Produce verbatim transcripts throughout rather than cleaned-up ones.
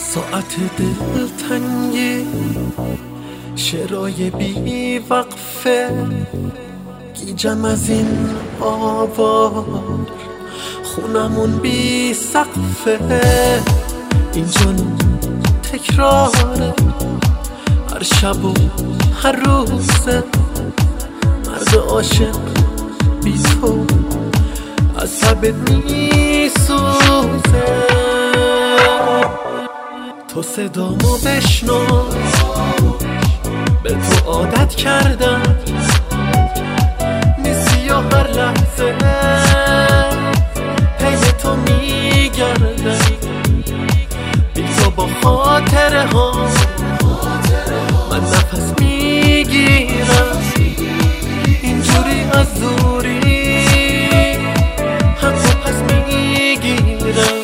ساعت دلتنگی، شعرهای بی وقفه، گیجم از این آوار، خونمون بی سقفه. اینجا تکراره، هر شب و هر روزه، مرد عاشق بی تو عصبت میسوزه. تو صدامو بشنو، به تو عادت کردم، نیستی و هر لحظه پی تو میگردم. بی تو با خاطره ها من نفس میگیرم، اینجوری از دوری حتی پس میگیرم.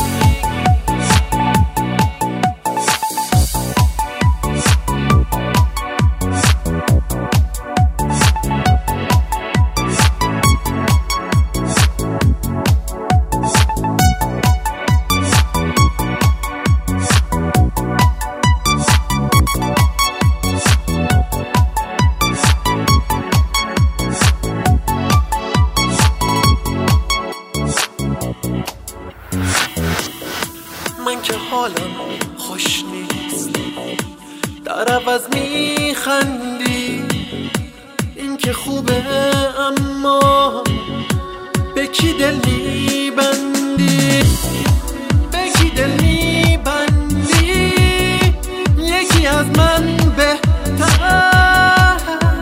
من که حالم خوش نیست، در عوض میخندی، این که خوبه اما به کی دل میبندی؟ به کی دل میبندی؟ یکی از من بهتر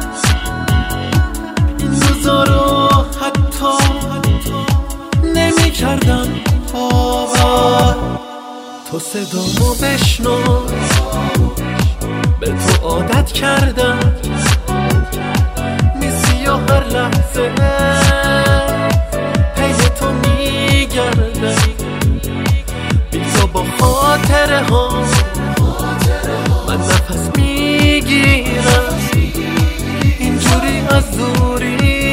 این روزا رو حتی نمی کردم باور. تو صدامو بشنو، به تو عادت کردم، نیستی و هر لحظه پی تو میگردم. بی تو با خاطره ها من نفس میگیرم، اینجوری از دوری